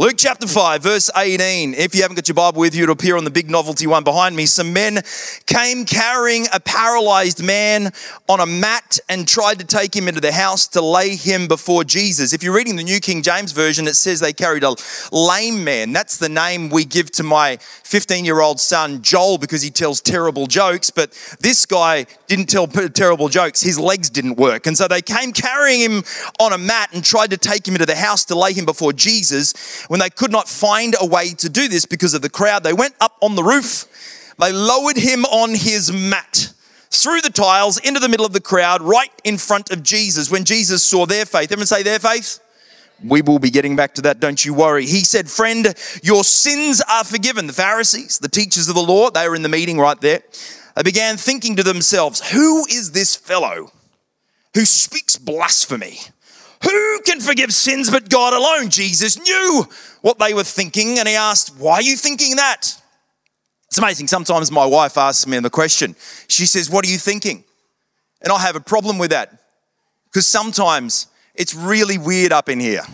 Luke chapter 5, verse 18. If you haven't got your Bible with you, it'll appear on the big novelty one behind me. Some men came carrying a paralyzed man on a mat and tried to take him into the house to lay him before Jesus. If you're reading the New King James Version, it says they carried a lame man. That's the name we give to my 15-year-old son, Joel, because he tells terrible jokes. But this guy didn't tell terrible jokes. His legs didn't work. And so they came carrying him on a mat and tried to take him into the house to lay him before Jesus. When they could not find a way to do this because of the crowd, they went up on the roof. They lowered him on his mat through the tiles into the middle of the crowd, right in front of Jesus. When Jesus saw their faith, everyone say their faith? We will be getting back to that, don't you worry. He said, "Friend, your sins are forgiven." The Pharisees, the teachers of the law, they were in the meeting right there. They began thinking to themselves, "Who is this fellow who speaks blasphemy? Who can forgive sins but God alone?" Jesus knew what they were thinking, and he asked, "Why are you thinking that?" It's amazing. Sometimes my wife asks me the question. She says, "What are you thinking?" And I have a problem with that because sometimes it's really weird up in here.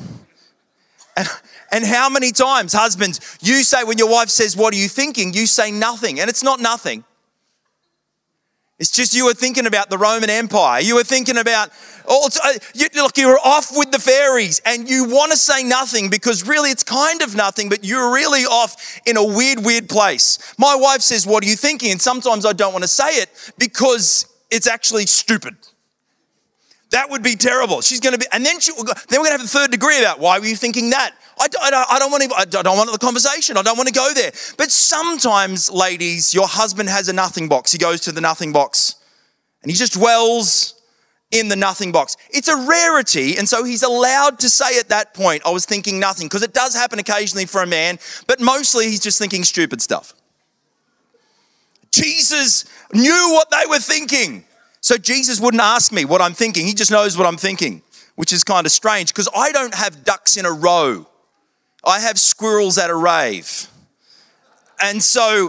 And how many times, husbands, you say when your wife says, "What are you thinking?" you say nothing, and it's not nothing. It's just you were thinking about the Roman Empire. You were thinking about, you were off with the fairies and you want to say nothing because really it's kind of nothing, but you're really off in a weird place. My wife says, "What are you thinking?" And sometimes I don't want to say it because it's actually stupid. That would be terrible. She's going to be, and then we're going to have a third degree about why were you thinking that? I don't want the conversation. I don't want to go there. But sometimes, ladies, your husband has a nothing box. He goes to the nothing box and he just dwells in the nothing box. It's a rarity, and so he's allowed to say at that point, "I was thinking nothing," because it does happen occasionally for a man, but mostly he's just thinking stupid stuff. Jesus knew what they were thinking. So Jesus wouldn't ask me what I'm thinking. He just knows what I'm thinking, which is kind of strange because I don't have ducks in a row. I have squirrels at a rave. And so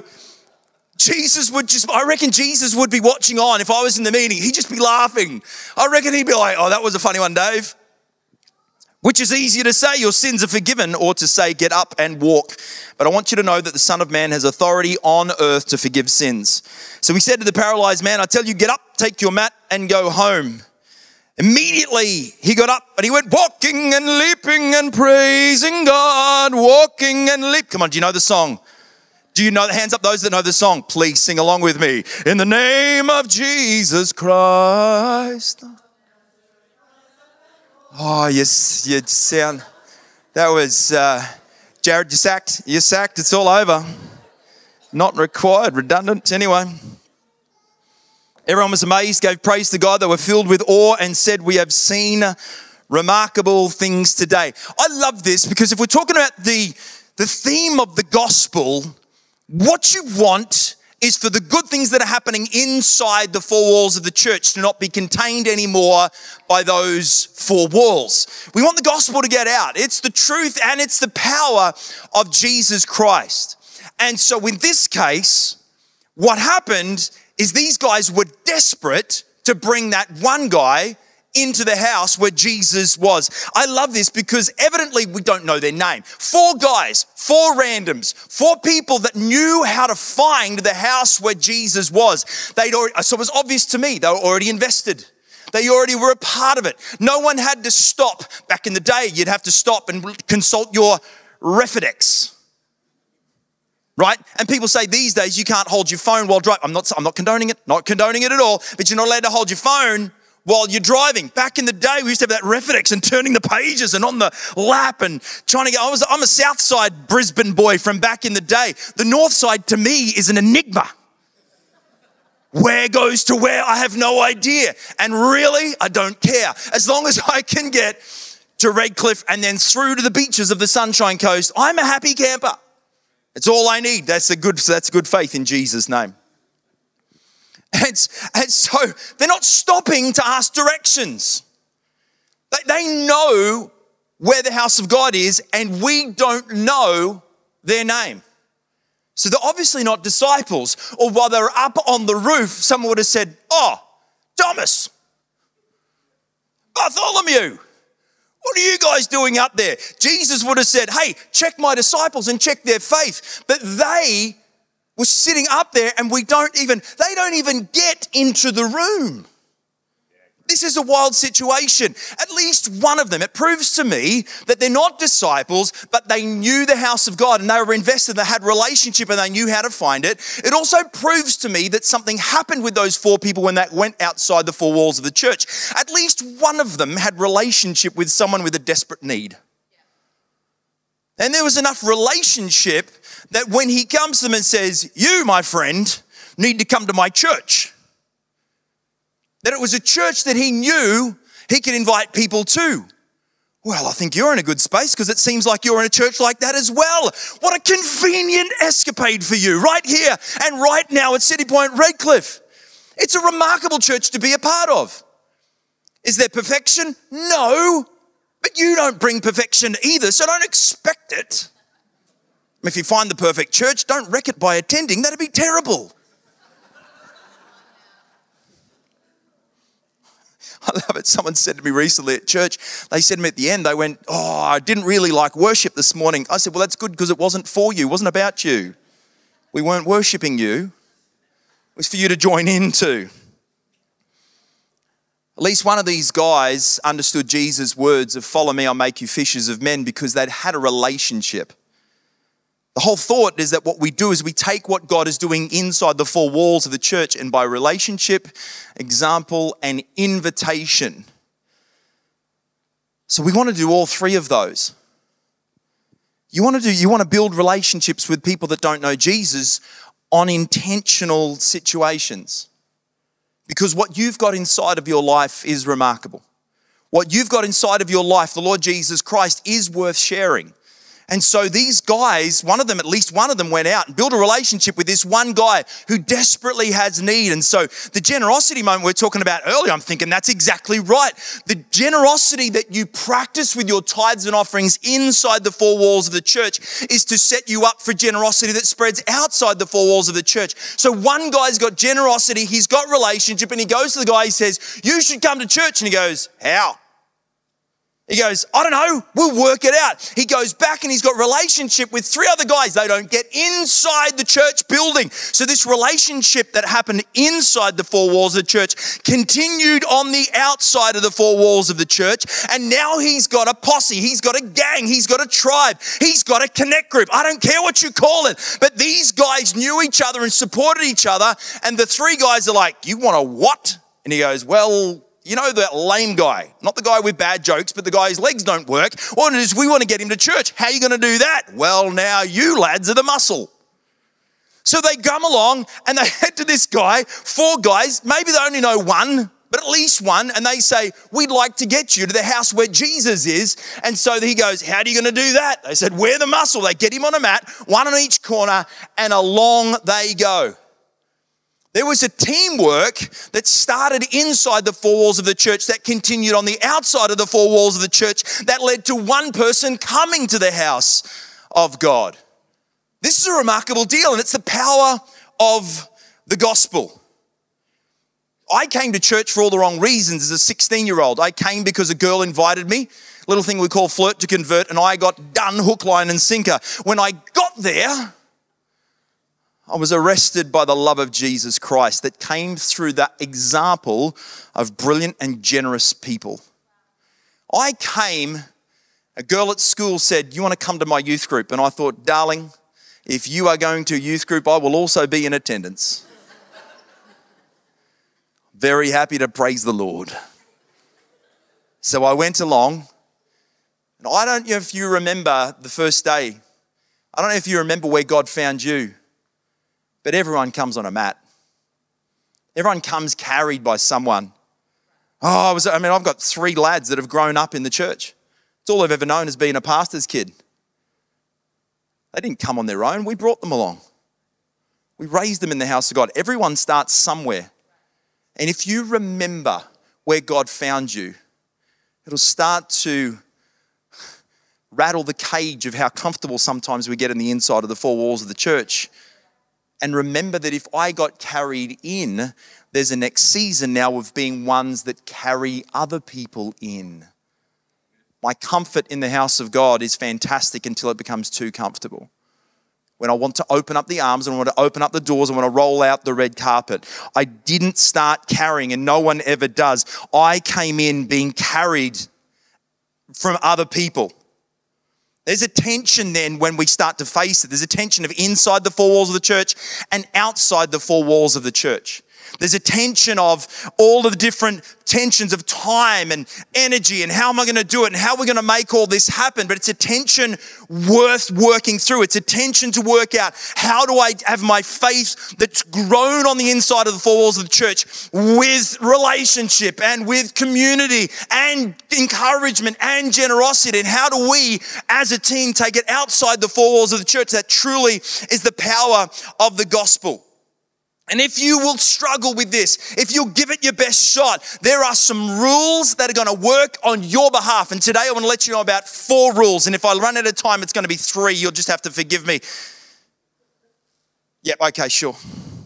I reckon Jesus would be watching on. If I was in the meeting, he'd just be laughing. I reckon he'd be like, "Oh, that was a funny one, Dave." Which is easier to say, "Your sins are forgiven," or to say, "Get up and walk." But I want you to know that the Son of Man has authority on earth to forgive sins. So he said to the paralyzed man, "I tell you, get up, take your mat and go home." Immediately he got up and he went walking and leaping and praising God, walking and leap. Come on, do you know the song? Do you know the hands up, those that know the song? Please sing along with me. In the name of Jesus Christ. Oh, yes, you sound, that was, Jared, you're sacked, it's all over. Not required, redundant, anyway. Everyone was amazed, gave praise to God. They were filled with awe and said, "We have seen remarkable things today." I love this because if we're talking about the theme of the gospel, what you want is for the good things that are happening inside the four walls of the church to not be contained anymore by those four walls. We want the gospel to get out. It's the truth and it's the power of Jesus Christ. And so in this case, what happened is these guys were desperate to bring that one guy into the house where Jesus was. I love this because evidently we don't know their name. 4 guys, 4 randoms, 4 people that knew how to find the house where Jesus was. So it was obvious to me, they were already invested. They already were a part of it. No one had to stop. Back in the day, you'd have to stop and consult your Refidex. Right? And people say these days you can't hold your phone while driving. I'm not condoning it, not condoning it at all, but you're not allowed to hold your phone while you're driving. Back in the day, we used to have that Refidex and turning the pages and on the lap and trying to get, I'm a South Side Brisbane boy from back in the day. The North Side to me is an enigma. Where goes to where? I have no idea. And really, I don't care. As long as I can get to Redcliffe and then through to the beaches of the Sunshine Coast, I'm a happy camper. It's all I need. That's good faith in Jesus' name. And so they're not stopping to ask directions. They know where the house of God is, and we don't know their name. So they're obviously not disciples. Or while they're up on the roof, someone would have said, "Oh, Thomas, Bartholomew, What are you guys doing up there? Jesus would have said, hey, check my disciples and check their faith. But they were sitting up there and they don't even get into the room. This is a wild situation. At least one of them, it proves to me that they're not disciples, but they knew the house of God and they were invested, they had relationship and they knew how to find it. It also proves to me that something happened with those 4 people when they went outside the 4 walls of the church. At least one of them had relationship with someone with a desperate need. And there was enough relationship that when he comes to them and says, you, my friend, need to come to my church. That it was a church that he knew he could invite people to. Well, I think you're in a good space because it seems like you're in a church like that as well. What a convenient escapade for you right here and right now at City Point Redcliffe. It's a remarkable church to be a part of. Is there perfection? No, but you don't bring perfection either, so don't expect it. If you find the perfect church, don't wreck it by attending. That'd be terrible. I love it. Someone said to me recently at church, they said to me at the end, they went, I didn't really like worship this morning. I said, well, that's good because it wasn't for you. It wasn't about you. We weren't worshiping you. It was for you to join into. At least one of these guys understood Jesus' words of follow me, I'll make you fishers of men, because they'd had a relationship. The whole thought is that what we do is we take what God is doing inside the 4 walls of the church, and by relationship, example, and invitation. So we want to do all 3 of those. You want to build relationships with people that don't know Jesus on intentional situations. Because what you've got inside of your life is remarkable. What you've got inside of your life, the Lord Jesus Christ, is worth sharing. And so these guys, at least one of them went out and built a relationship with this one guy who desperately has need. And so the generosity moment we were talking about earlier, I'm thinking that's exactly right. The generosity that you practice with your tithes and offerings inside the 4 walls of the church is to set you up for generosity that spreads outside the 4 walls of the church. So one guy's got generosity, he's got relationship, and he goes to the guy, he says, you should come to church. And he goes, how? He goes, I don't know, we'll work it out. He goes back and he's got relationship with 3 other guys. They don't get inside the church building. So this relationship that happened inside the 4 walls of the church continued on the outside of the 4 walls of the church. And now he's got a posse, he's got a gang, he's got a tribe, he's got a connect group. I don't care what you call it. But these guys knew each other and supported each other. And the 3 guys are like, you want a what? And he goes, well, you know that lame guy, not the guy with bad jokes, but the guy whose legs don't work. What it is, we want to get him to church. How are you going to do that? Well, now you lads are the muscle. So they come along and they head to this guy, 4 guys, maybe they only know one, but at least one, and they say, we'd like to get you to the house where Jesus is. And so he goes, how are you going to do that? They said, we're the muscle. They get him on a mat, one on each corner, and along they go. There was a teamwork that started inside the 4 walls of the church that continued on the outside of the 4 walls of the church that led to one person coming to the house of God. This is a remarkable deal, and it's the power of the gospel. I came to church for all the wrong reasons as a 16-year-old. I came because a girl invited me, little thing we call flirt to convert, and I got done hook, line, and sinker. When I got there, I was arrested by the love of Jesus Christ that came through that example of brilliant and generous people. A girl at school said, you want to come to my youth group? And I thought, darling, if you are going to a youth group, I will also be in attendance. Very happy to praise the Lord. So I went along, and I don't know if you remember the first day. I don't know if you remember where God found you. But everyone comes on a mat. Everyone comes carried by someone. I've got 3 lads that have grown up in the church. It's all I've ever known as being a pastor's kid. They didn't come on their own. We brought them along. We raised them in the house of God. Everyone starts somewhere. And if you remember where God found you, it'll start to rattle the cage of how comfortable sometimes we get in the inside of the 4 walls of the church. And remember that if I got carried in, there's a next season now of being ones that carry other people in. My comfort in the house of God is fantastic until it becomes too comfortable. When I want to open up the arms and I want to open up the doors and want to roll out the red carpet. I didn't start carrying, and no one ever does. I came in being carried from other people. There's a tension then when we start to face it. There's a tension of inside the four walls of the church and outside the four walls of the church. There's a tension of all of the different tensions of time and energy and how am I going to do it and how we're going to make all this happen. But it's a tension worth working through. It's a tension to work out how do I have my faith that's grown on the inside of the four walls of the church with relationship and with community and encouragement and generosity. And how do we as a team take it outside the four walls of the church? That truly is the power of the gospel. And if you will struggle with this, if you'll give it your best shot, there are some rules that are going to work on your behalf. And today I want to let you know about 4 rules. And if I run out of time, it's going to be 3. You'll just have to forgive me. Yep, okay, sure.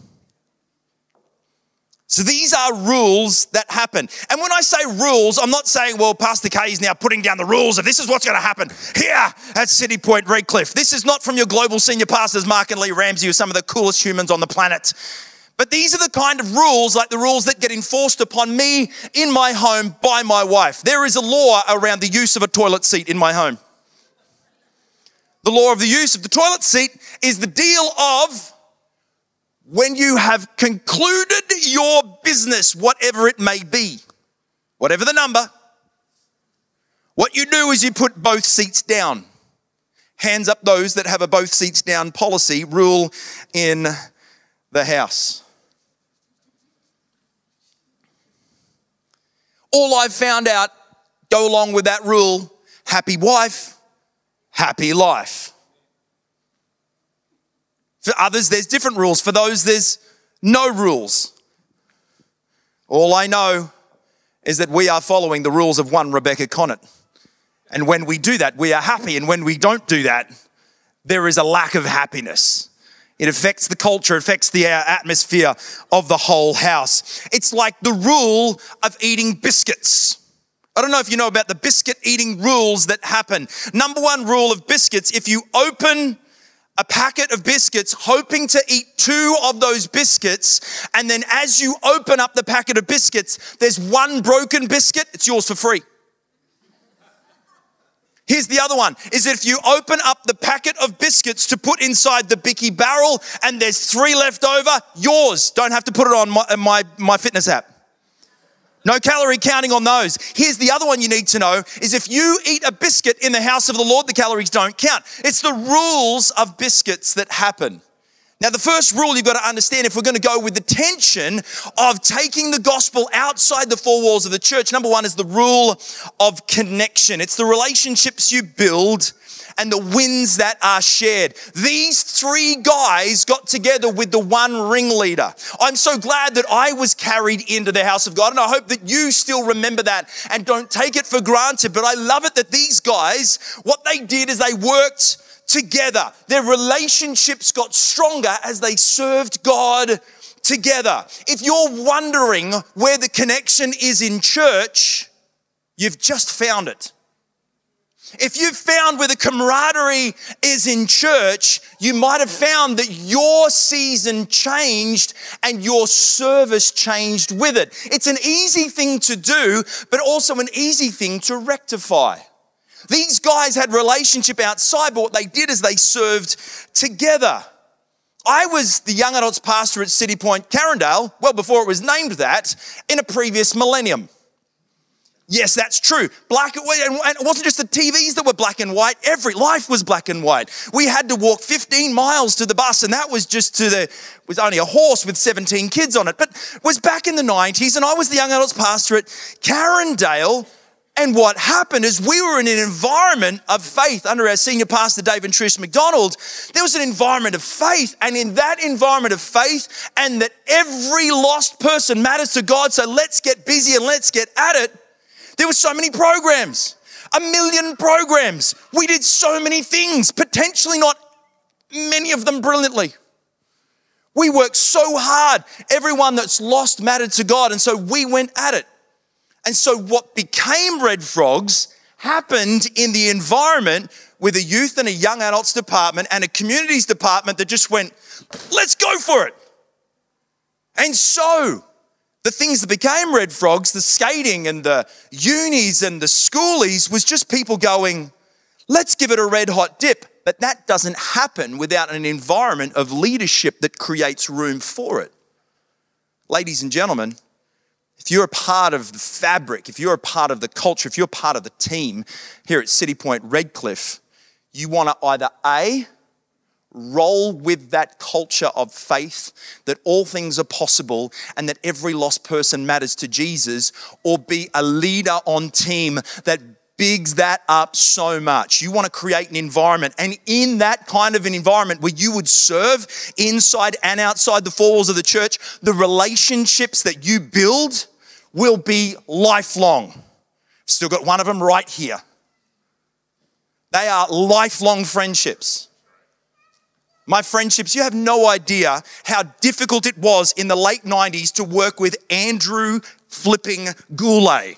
So these are rules that happen. And when I say rules, I'm not saying, well, Pastor K is now putting down the rules of this is what's going to happen here at City Point Redcliffe. This is not from your global senior pastors, Mark and Lee Ramsey, who are some of the coolest humans on the planet. But these are the kind of rules, like the rules that get enforced upon me in my home by my wife. There is a law around the use of a toilet seat in my home. The law of the use of the toilet seat is the deal of when you have concluded your business, whatever it may be, whatever the number, what you do is you put both seats down. Hands up those that have a both seats down policy rule in the house. All I've found out, go along with that rule, happy wife, happy life. For others, there's different rules. For those, there's no rules. All I know is that we are following the rules of one Rebecca Connett. And when we do that, we are happy. And when we don't do that, there is a lack of happiness. It affects the culture, it affects the atmosphere of the whole house. It's like the rule of eating biscuits. I don't know if you know about the biscuit eating rules that happen. Number 1 rule of biscuits, if you open a packet of biscuits hoping to eat 2 of those biscuits, and then as you open up the packet of biscuits, there's 1 broken biscuit, it's yours for free. Here's the other one, is that if you open up the packet of biscuits to put inside the Bicky barrel and there's 3 left over, yours. Don't have to put it on my fitness app. No calorie counting on those. Here's the other one you need to know, is if you eat a biscuit in the house of the Lord, the calories don't count. It's the rules of biscuits that happen. Now, the first rule you've got to understand, if we're going to go with the tension of taking the gospel outside the 4 walls of the church, number 1 is the rule of connection. It's the relationships you build and the wins that are shared. These 3 guys got together with the one ringleader. I'm so glad that I was carried into the house of God, and I hope that you still remember that and don't take it for granted. But I love it that these guys, what they did is they worked together. Their relationships got stronger as they served God together. If you're wondering where the connection is in church, you've just found it. If you've found where the camaraderie is in church, you might have found that your season changed and your service changed with it. It's an easy thing to do, but also an easy thing to rectify. These guys had relationship outside, but what they did is they served together. I was the young adults pastor at City Point Carindale, well before it was named that, in a previous millennium. Yes, that's true. Black and white, and it wasn't just the TVs that were black and white. Every life was black and white. We had to walk 15 miles to the bus, and that was just was only a horse with 17 kids on it. But it was back in the 90s, and I was the young adults pastor at Carindale. And what happened is we were in an environment of faith under our senior pastor, Dave and Trish McDonald. There was an environment of faith, and in that environment of faith, and that every lost person matters to God, so let's get busy and let's get at it. There were so many programs, 1 million programs. We did so many things, potentially not many of them brilliantly. We worked so hard. Everyone that's lost mattered to God, and so we went at it. And so what became Red Frogs happened in the environment with a youth and a young adults department and a communities department that just went, let's go for it. And so the things that became Red Frogs, the skating and the unis and the schoolies, was just people going, let's give it a red hot dip. But that doesn't happen without an environment of leadership that creates room for it. Ladies and gentlemen, if you're a part of the fabric, if you're a part of the culture, if you're a part of the team here at City Point Redcliffe, you want to either A, roll with that culture of faith, that all things are possible and that every lost person matters to Jesus, or be a leader on team that bigs that up so much. You want to create an environment, and in that kind of an environment where you would serve inside and outside the four walls of the church, the relationships that you build will be lifelong. Still got one of them right here. They are lifelong friendships. My friendships, you have no idea how difficult it was in the late 90s to work with Andrew flipping Goulet.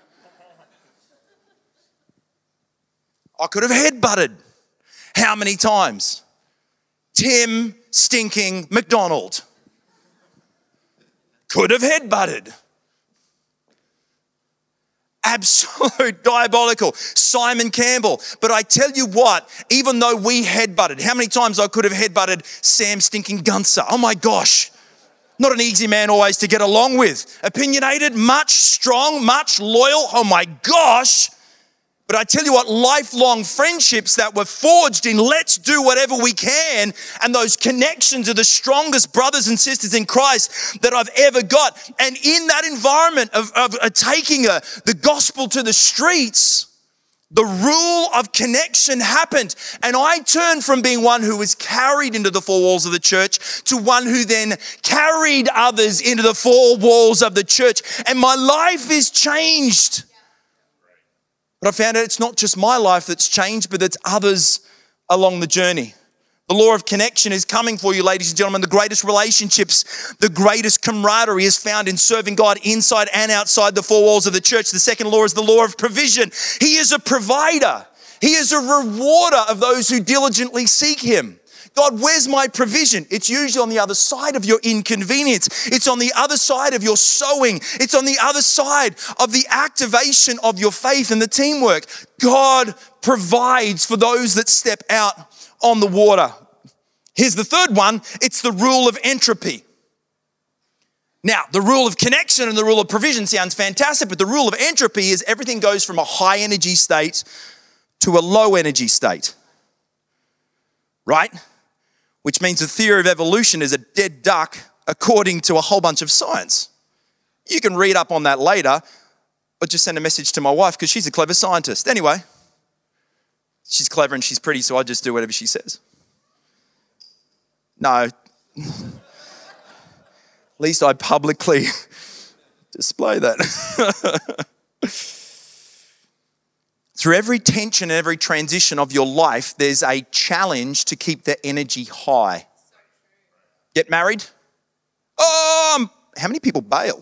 I could have headbutted. How many times? Tim stinking McDonald. Could have headbutted. Absolute diabolical. Simon Campbell. But I tell you what, even though we headbutted, how many times I could have headbutted Sam stinking Gunser? Oh my gosh. Not an easy man always to get along with. Opinionated, much strong, much loyal. Oh my gosh. But I tell you what, lifelong friendships that were forged in let's do whatever we can, and those connections are the strongest brothers and sisters in Christ that I've ever got. And in that environment of taking the gospel to the streets, the rule of connection happened. And I turned from being one who was carried into the four walls of the church to one who then carried others into the four walls of the church. And my life is changed. But I found out it's not just my life that's changed, but it's others along the journey. The law of connection is coming for you, ladies and gentlemen. The greatest relationships, the greatest camaraderie is found in serving God inside and outside the four walls of the church. The second law is the law of provision. He is a provider. He is a rewarder of those who diligently seek him. God, where's my provision? It's usually on the other side of your inconvenience. It's on the other side of your sowing. It's on the other side of the activation of your faith and the teamwork. God provides for those that step out on the water. Here's the third one. It's the rule of entropy. Now, the rule of connection and the rule of provision sounds fantastic, but the rule of entropy is everything goes from a high energy state to a low energy state. Right? Which means the theory of evolution is a dead duck according to a whole bunch of science. You can read up on that later, but just send a message to my wife because she's a clever scientist. Anyway, she's clever and she's pretty, so I just do whatever she says. No. At least I publicly display that. Through every tension and every transition of your life, there's a challenge to keep the energy high. Get married? How many people bail?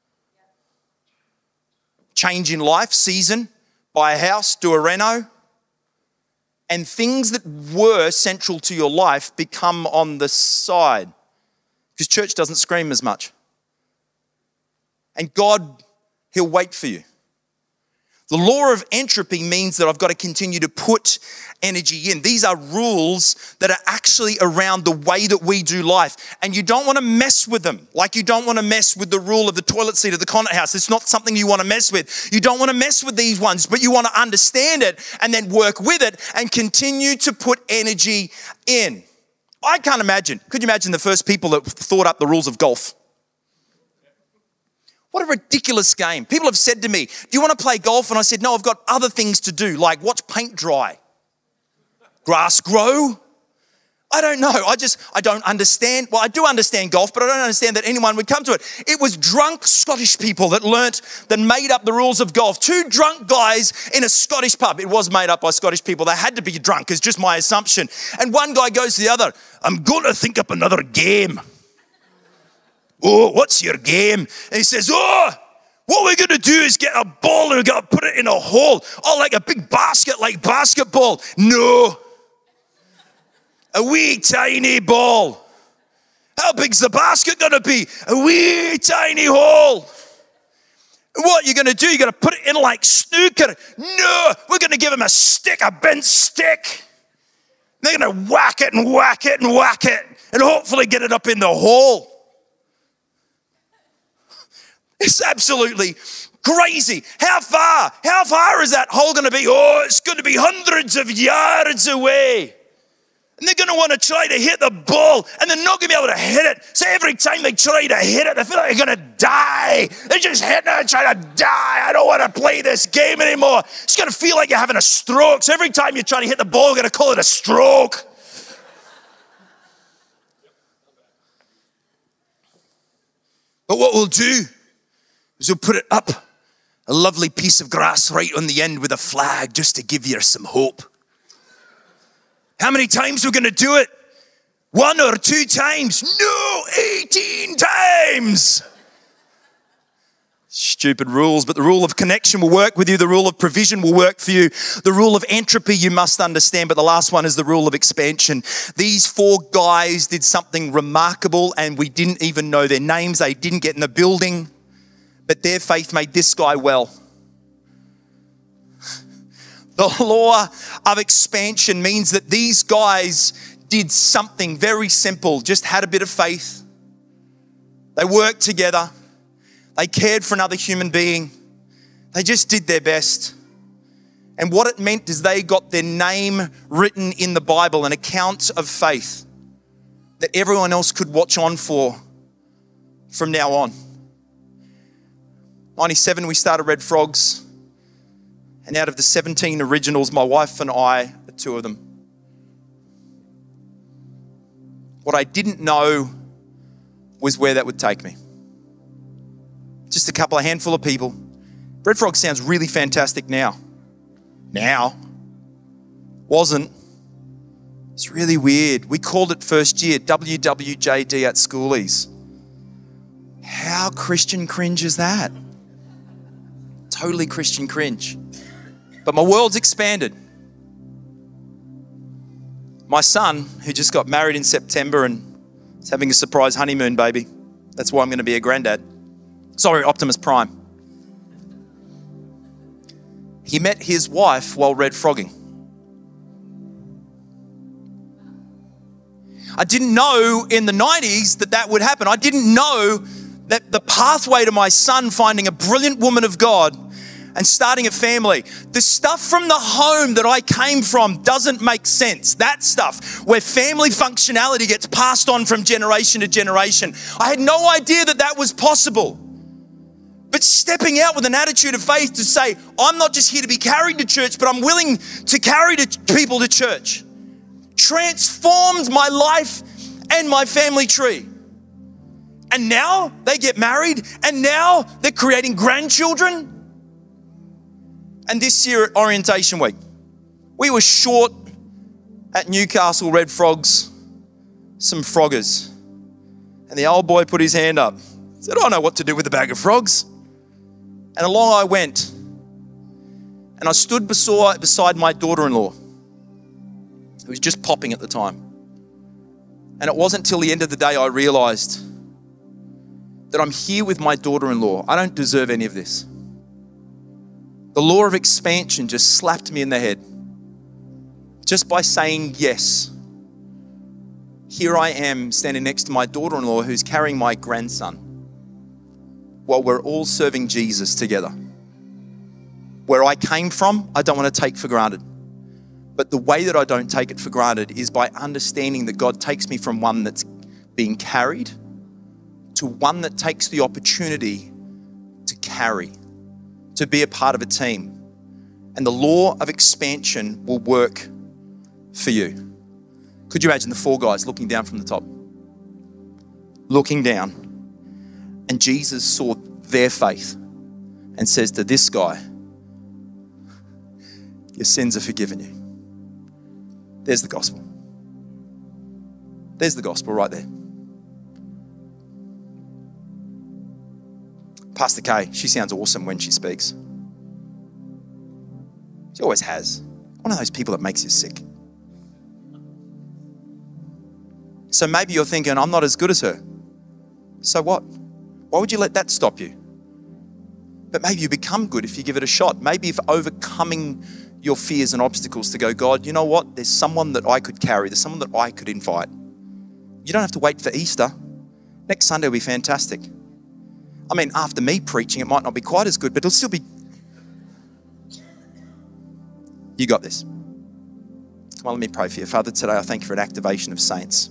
Change in life, season, buy a house, do a reno. And things that were central to your life become on the side. Because church doesn't scream as much. And God, he'll wait for you. The law of entropy means that I've got to continue to put energy in. These are rules that are actually around the way that we do life. And you don't want to mess with them. Like you don't want to mess with the rule of the toilet seat of the Connaught House. It's not something you want to mess with. You don't want to mess with these ones, but you want to understand it and then work with it and continue to put energy in. I can't imagine. Could you imagine the first people that thought up the rules of golf? What a ridiculous game. People have said to me, do you want to play golf? And I said, no, I've got other things to do, like watch paint dry. Grass grow? I don't know. I don't understand. Well, I do understand golf, but I don't understand that anyone would come to it. It was drunk Scottish people that made up the rules of golf. Two drunk guys in a Scottish pub. It was made up by Scottish people. They had to be drunk, is just my assumption. And one guy goes to the other, I'm going to think up another game. Oh, what's your game? And he says, What we're going to do is get a ball and we're going to put it in a hole. Oh, like a big basket, like basketball. No. A wee tiny ball. How big's the basket going to be? A wee tiny hole. What you're going to do, you're going to put it in like snooker. No, we're going to give him a stick, a bent stick. They're going to whack it and whack it and whack it and hopefully get it up in the hole. It's absolutely crazy. How far? How far is that hole going to be? Oh, it's going to be hundreds of yards away. And they're going to want to try to hit the ball, and they're not going to be able to hit it. So every time they try to hit it, they feel like they're going to die. They're just hitting it and trying to die. I don't want to play this game anymore. It's going to feel like you're having a stroke. So every time you try to hit the ball, you're going to call it a stroke. But what we'll do is we'll put it up, a lovely piece of grass right on the end with a flag just to give you some hope. How many times we're going to do it? 1 or 2 times? No, 18 times. Stupid rules, but the rule of connection will work with you. The rule of provision will work for you. The rule of entropy you must understand, but the last one is the rule of expansion. These 4 guys did something remarkable and we didn't even know their names. They didn't get in the building, but their faith made this guy well. The law of expansion means that these guys did something very simple, just had a bit of faith. They worked together. They cared for another human being. They just did their best. And what it meant is they got their name written in the Bible, an account of faith that everyone else could watch on for from now on. 97, we started Red Frogs. And out of the 17 originals, my wife and I are 2 of them. What I didn't know was where that would take me. Just a handful of people. Red Frog sounds really fantastic now. Wasn't. It's really weird. We called it first year WWJD at Schoolies. How Christian cringe is that? Totally Christian cringe. But my world's expanded. My son, who just got married in September and is having a surprise honeymoon baby. That's why I'm going to be a granddad. Sorry, Optimus Prime. He met his wife while red frogging. I didn't know in the 90s that would happen. I didn't know that the pathway to my son finding a brilliant woman of God and starting a family, the stuff from the home that I came from doesn't make sense. That stuff where family functionality gets passed on from generation to generation. I had no idea that was possible. But stepping out with an attitude of faith to say, I'm not just here to be carried to church, but I'm willing to carry people to church, transformed my life and my family tree. And now they get married, and now they're creating grandchildren. And this year at Orientation Week, we were short at Newcastle Red Frogs some froggers. And the old boy put his hand up. He said, I know what to do with a bag of frogs. And along I went. And I stood beside my daughter-in-law, who was just popping at the time. And it wasn't till the end of the day I realized that I'm here with my daughter-in-law. I don't deserve any of this. The law of expansion just slapped me in the head. Just by saying yes. Here I am standing next to my daughter-in-law who's carrying my grandson while we're all serving Jesus together. Where I came from, I don't want to take for granted. But the way that I don't take it for granted is by understanding that God takes me from one that's being carried to one that takes the opportunity to carry, to be a part of a team. And the law of expansion will work for you. Could you imagine the 4 guys looking down from the top? Looking down. And Jesus saw their faith and says to this guy, your sins are forgiven you. There's the gospel. There's the gospel right there. Pastor Kay, she sounds awesome when she speaks. She always has. One of those people that makes you sick. So maybe you're thinking, I'm not as good as her. So what? Why would you let that stop you? But maybe you become good if you give it a shot. Maybe if overcoming your fears and obstacles to go, God, you know what? There's someone that I could carry. There's someone that I could invite. You don't have to wait for Easter. Next Sunday will be fantastic. I mean, after me preaching, it might not be quite as good, but it'll still be. You got this. Come on, let me pray for you. Father, today I thank you for an activation of saints.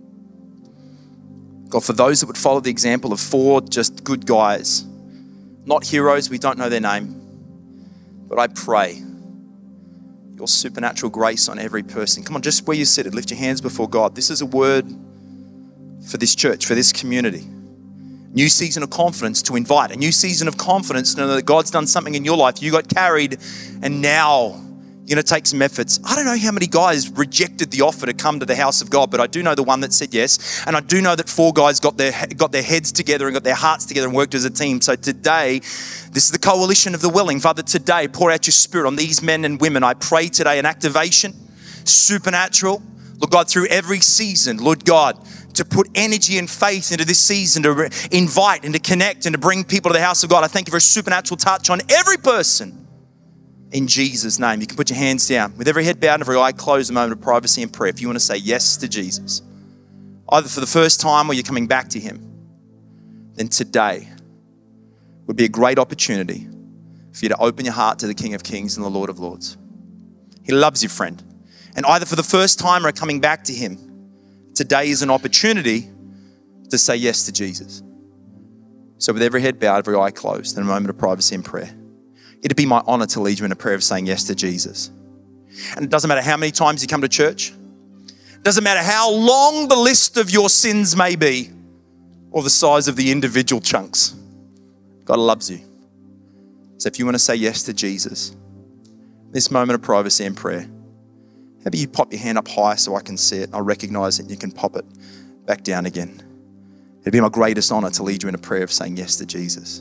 God, for those that would follow the example of 4 just good guys, not heroes, we don't know their name, but I pray your supernatural grace on every person. Come on, just where you sit, lift your hands before God. This is a word for this church, for this community. New season of confidence to invite, a new season of confidence to know that God's done something in your life. You got carried and now you're going to take some efforts. I don't know how many guys rejected the offer to come to the house of God, but I do know the one that said yes. And I do know that 4 guys got their heads together and got their hearts together and worked as a team. So today, this is the coalition of the willing. Father, today, pour out your spirit on these men and women. I pray today an activation, supernatural. Lord God, through every season, Lord God, to put energy and faith into this season, to invite and to connect and to bring people to the house of God. I thank you for a supernatural touch on every person. In Jesus' name, you can put your hands down. With every head bowed and every eye closed, a moment of privacy and prayer. If you want to say yes to Jesus, either for the first time or you're coming back to him, then today would be a great opportunity for you to open your heart to the King of Kings and the Lord of Lords. He loves you, friend. And either for the first time or coming back to him, today is an opportunity to say yes to Jesus. So with every head bowed, every eye closed, and a moment of privacy and prayer. It'd be my honor to lead you in a prayer of saying yes to Jesus. And it doesn't matter how many times you come to church. It doesn't matter how long the list of your sins may be or the size of the individual chunks. God loves you. So if you want to say yes to Jesus, this moment of privacy and prayer, maybe you pop your hand up high so I can see it. I'll recognize it and you can pop it back down again. It'd be my greatest honor to lead you in a prayer of saying yes to Jesus.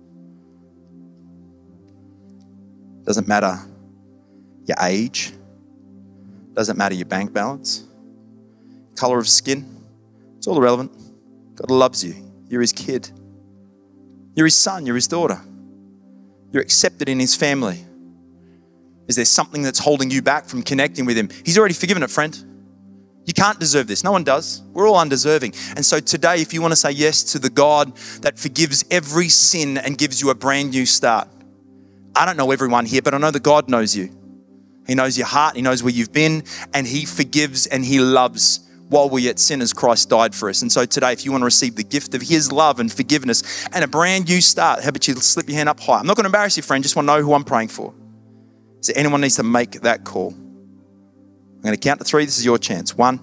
Doesn't matter your age, doesn't matter your bank balance, color of skin, it's all irrelevant. God loves you. You're his kid. You're his son, you're his daughter. You're accepted in his family. Is there something that's holding you back from connecting with him? He's already forgiven it, friend. You can't deserve this. No one does. We're all undeserving. And so today, if you want to say yes to the God that forgives every sin and gives you a brand new start, I don't know everyone here, but I know that God knows you. He knows your heart. He knows where you've been, and he forgives and he loves. While we're yet sinners, Christ died for us. And so today, if you want to receive the gift of his love and forgiveness and a brand new start, how about you slip your hand up high? I'm not going to embarrass you, friend. Just want to know who I'm praying for. Is there anyone needs to make that call? I'm going to count to 3. This is your chance. 1.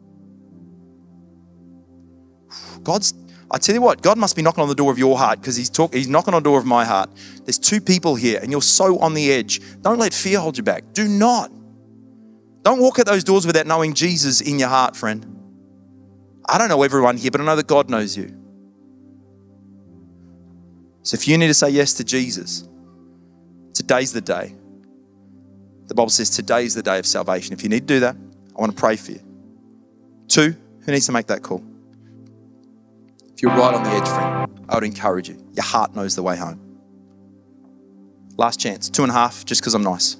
I tell you what, God must be knocking on the door of your heart because he's knocking on the door of my heart. There's 2 people here and you're so on the edge. Don't let fear hold you back. Do not. Don't walk out those doors without knowing Jesus in your heart, friend. I don't know everyone here, but I know that God knows you. So if you need to say yes to Jesus, today's the day. The Bible says today is the day of salvation. If you need to do that, I want to pray for you. 2, who needs to make that call? If you're right on the edge, friend, I would encourage you. Your heart knows the way home. Last chance, 2.5, just because I'm nice.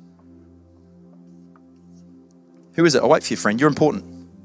Who is it? I'll wait for you, friend. You're important.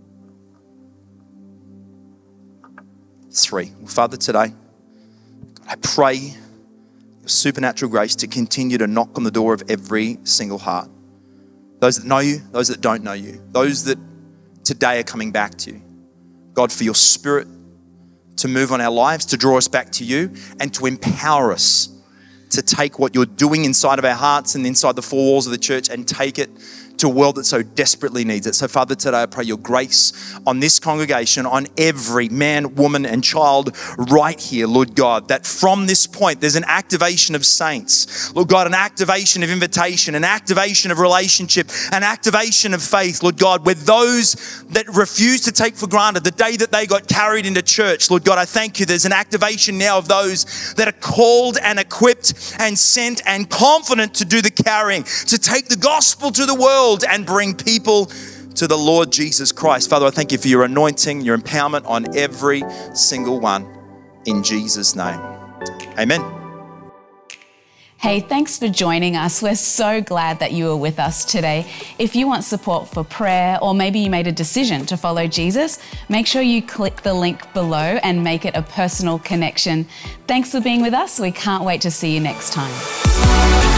3. Well, Father, today, I pray your supernatural grace to continue to knock on the door of every single heart. Those that know you, those that don't know you, those that today are coming back to you. God, for your spirit to move on our lives, to draw us back to you, and to empower us to take what you're doing inside of our hearts and inside the 4 walls of the church and take it to to a world that so desperately needs it. So Father, today I pray your grace on this congregation, on every man, woman, and child right here, Lord God, that from this point there's an activation of saints. Lord God, an activation of invitation, an activation of relationship, an activation of faith, Lord God, where those that refuse to take for granted the day that they got carried into church, Lord God, I thank you. There's an activation now of those that are called and equipped and sent and confident to do the carrying, to take the gospel to the world and bring people to the Lord Jesus Christ. Father, I thank you for your anointing, your empowerment on every single one. In Jesus' name, amen. Hey, thanks for joining us. We're so glad that you were with us today. If you want support for prayer, or maybe you made a decision to follow Jesus, make sure you click the link below and make it a personal connection. Thanks for being with us. We can't wait to see you next time.